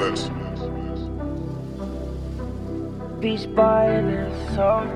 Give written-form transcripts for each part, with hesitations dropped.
Beach boy in his soul.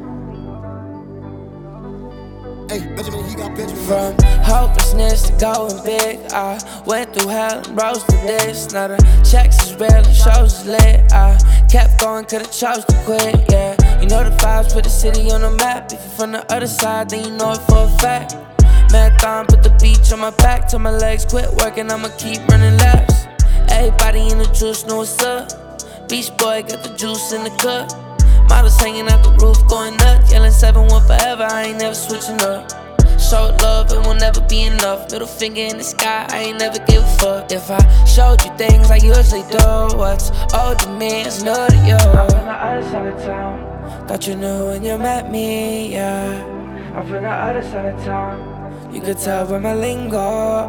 Hey, Benjamin, he got Benjamin. From hopelessness to going big, I went through hell and rose to this. Now the checks is real, the shows is lit. I kept going, could've chose to quit, yeah. You know the vibes, put the city on the map. If you're from the other side, then you know it for a fact. Marathon, put the beach on my back. Till my legs quit working, I'ma keep running laps. Everybody in the juice know what's up. Beach boy got the juice in the cup. Models hanging out the roof, going nuts. Yelling 7-1 forever, I ain't never switching up. Showed love, it will never be enough. Middle finger in the sky, I ain't never give a fuck. If I showed you things I usually do, what's old to me is new to you. I'm from the other side of town. Thought you knew when you met me, yeah. I'm from the other side of town. You could tell by my lingo.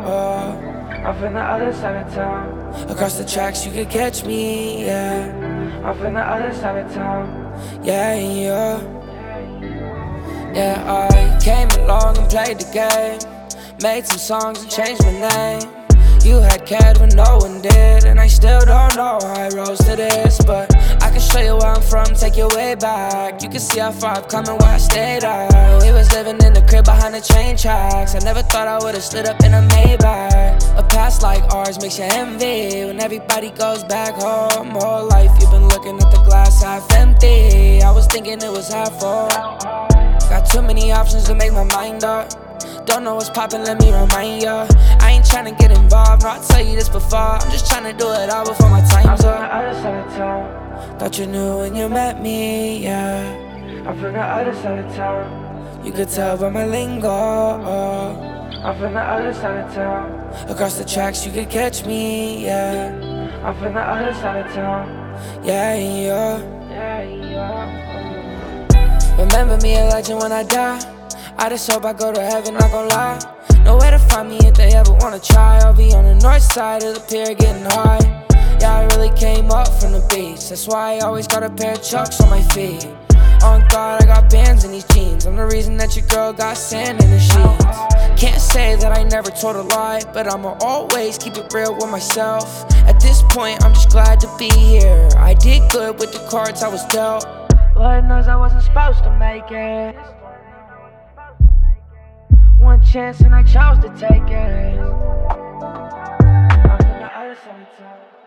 I'm from the other side of town. Across the tracks you could catch me, yeah. I'm from the other side of town. Yeah, yeah. Yeah, I came along and played the game. Made some songs and changed my name. You had cared when no one did, and I still don't know how I rose to this. But I can show you where I'm from, take you way back. You can see how far I've come and where I stayed at. We was living in the crib behind the train tracks. I never thought I would've slid up in a Maybach. A past like ours makes you envy when everybody goes back home. Whole life you've been looking at the glass half empty. I was thinking it was half full. Got too many options to make my mind up. Don't know what's poppin', let me remind ya. I ain't tryna get involved, no, I tell you this before. I'm just tryna do it all before my time's up. I'm from the other side of town. Thought you knew when you met me, yeah. I'm from the other side of town. You could tell by my lingo. I'm from the other side of town. Across the tracks you could catch me, yeah. I'm from the other side of town. Yeah, yeah. Remember me a legend when I die. I just hope I go to heaven, not gon' lie. Nowhere to find me if they ever wanna try. I'll be on the north side of the pier getting high. Yeah, I really came up from the beach. That's why I always got a pair of Chucks on my feet. On God, I got bands in these jeans. I'm the reason that your girl got sand in the sheets. Can't say that I never told a lie, but I'ma always keep it real with myself. At this point, I'm just glad to be here. I did good with the cards I was dealt. Lord knows I wasn't supposed to make it. One chance and I chose to take it. I'm from the other side of town.